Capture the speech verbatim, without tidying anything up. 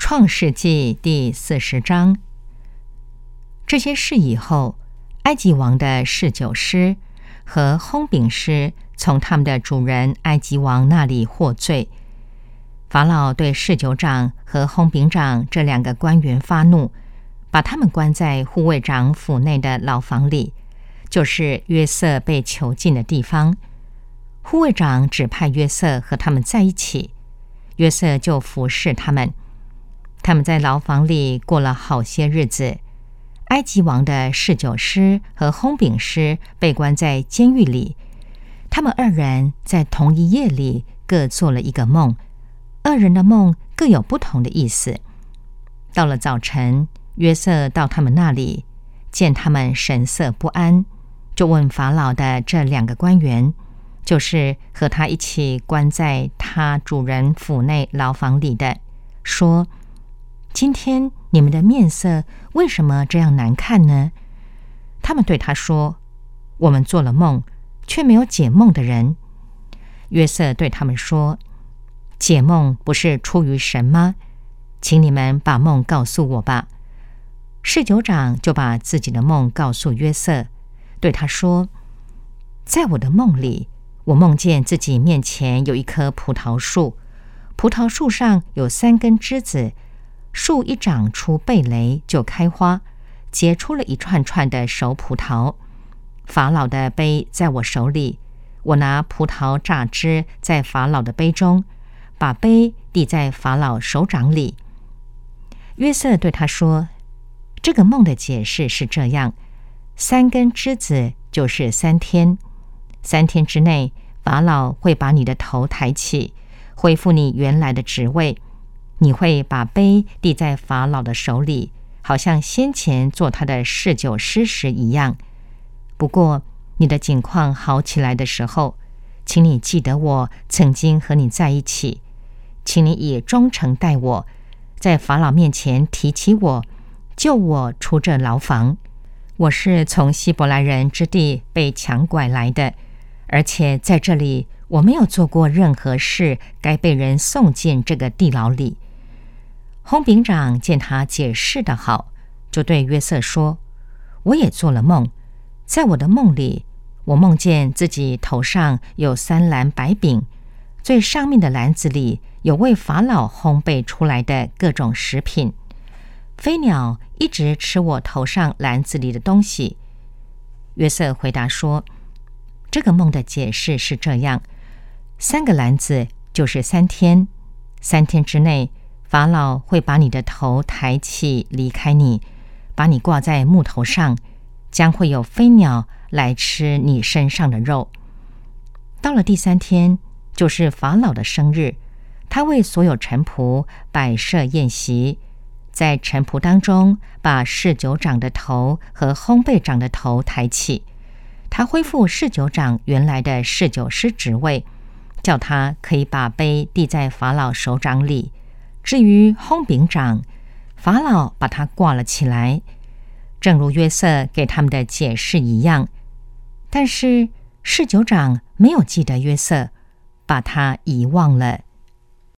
创世纪第四十章。这些事以后，埃及王的侍酒师和烘饼师从他们的主人埃及王那里获罪。法老对侍酒长和烘饼长这两个官员发怒，把他们关在护卫长府内的牢房里，就是约瑟被囚禁的地方。护卫长指派约瑟和他们在一起，约瑟就服侍他们。他们在牢房里过了好些日子。埃及王的侍酒师和烘饼师被关在监狱里，他们二人在同一夜里各做了一个梦，二人的梦各有不同的意思。到了早晨，约瑟到他们那里，见他们神色不安，就问法老的这两个官员，就是和他一起关在他主人府内牢房里的，说：今天你们的面色为什么这样难看呢？他们对他说：我们做了梦，却没有解梦的人。约瑟对他们说：解梦不是出于神吗？请你们把梦告诉我吧。侍酒长就把自己的梦告诉约瑟，对他说：在我的梦里，我梦见自己面前有一棵葡萄树，葡萄树上有三根枝子，树一长出蓓蕾就开花，结出了一串串的熟葡萄。法老的杯在我手里，我拿葡萄榨汁在法老的杯中，把杯递在法老手掌里。约瑟对他说：这个梦的解释是这样，三根枝子就是三天，三天之内，法老会把你的头抬起，恢复你原来的职位。你会把杯递在法老的手里，好像先前做他的侍酒师时一样。不过你的境况好起来的时候，请你记得我曾经和你在一起，请你以忠诚待我，在法老面前提起我，救我出这牢房。我是从希伯来人之地被强拐来的，而且在这里我没有做过任何事该被人送进这个地牢里。烘饼长见他解释得好，就对约瑟说：我也做了梦，在我的梦里，我梦见自己头上有三篮白饼，最上面的篮子里有为法老烘焙出来的各种食品，飞鸟一直吃我头上篮子里的东西。约瑟回答说：这个梦的解释是这样，三个篮子就是三天，三天之内，法老会把你的头抬起离开你，把你挂在木头上，将会有飞鸟来吃你身上的肉。到了第三天，就是法老的生日，他为所有臣仆摆设宴席，在臣仆当中把侍酒长的头和烘焙长的头抬起，他恢复侍酒长原来的侍酒师职位，叫他可以把杯递在法老手掌里。至于烘饼长，法老把他挂了起来，正如约瑟给他们的解释一样。但是侍酒长没有记得约瑟，把他遗忘了。